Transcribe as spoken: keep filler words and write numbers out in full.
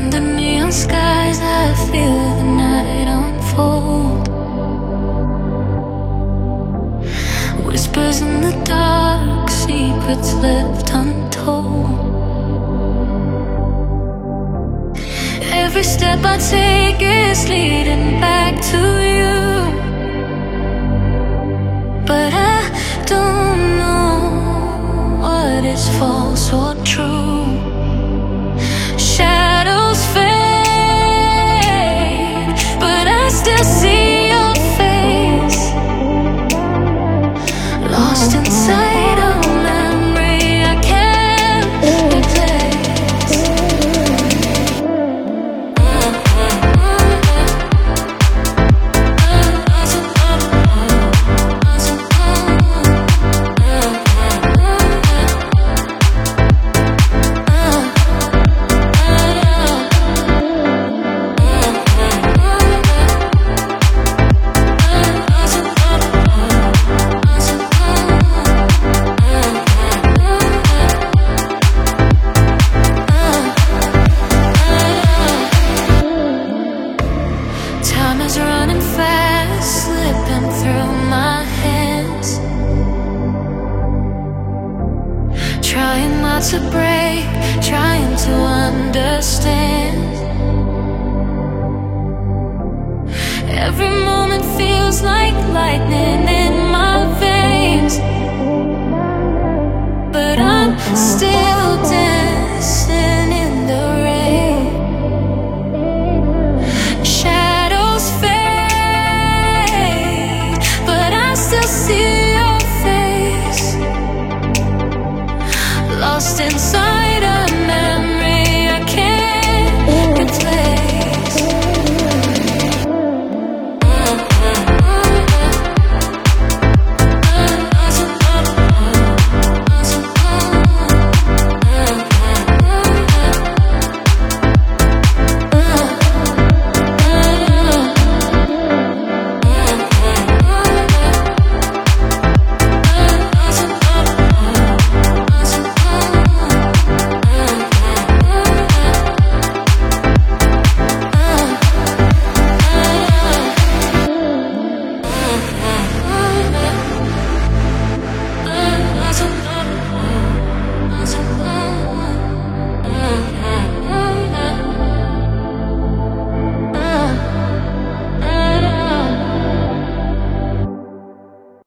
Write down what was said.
Under neon skies, I feel the night unfold. Whispers in the dark, secrets left untold. Every step I take is leading back to you, but I don't know what is false or true.